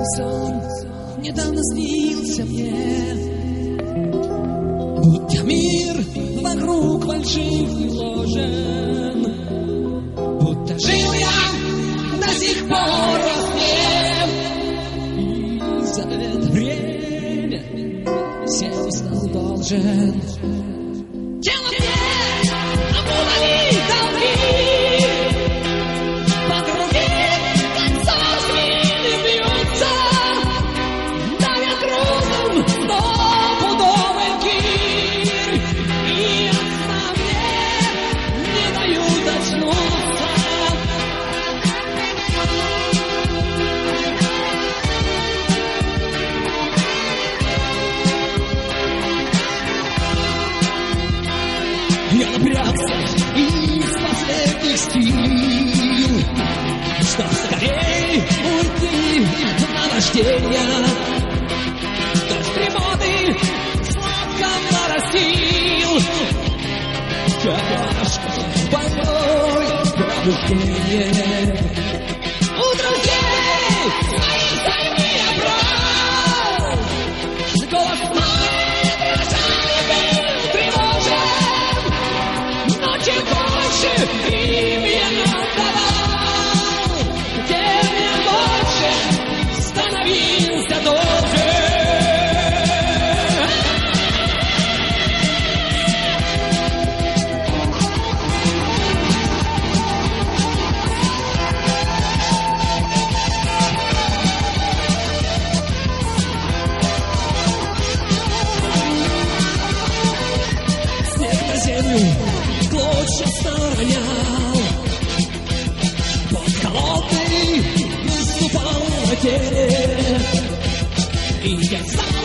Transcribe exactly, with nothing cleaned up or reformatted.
Странный сон недавно снился мне, будто мир вокруг фальшивый ложен, будто жил я до сих пор во сне, и за это время всем стал должен. Тело мне обулали долги, подруги как сосвины бьются, давят грузом стопудовый гирь, и от сна мне не дают очнуться. Я напрягся из последних сил, чтоб скорей уйти от наваждения. Дождь дремоты сладко моросил, чашка больной пробуждение. У друзей своих займи я брал, голос мой дрожали был тревожен, но чем больше им я отдавал, тем я больше становился должен. Снег на землю клочья сторонял, под холодный выступал на теле, и я знал,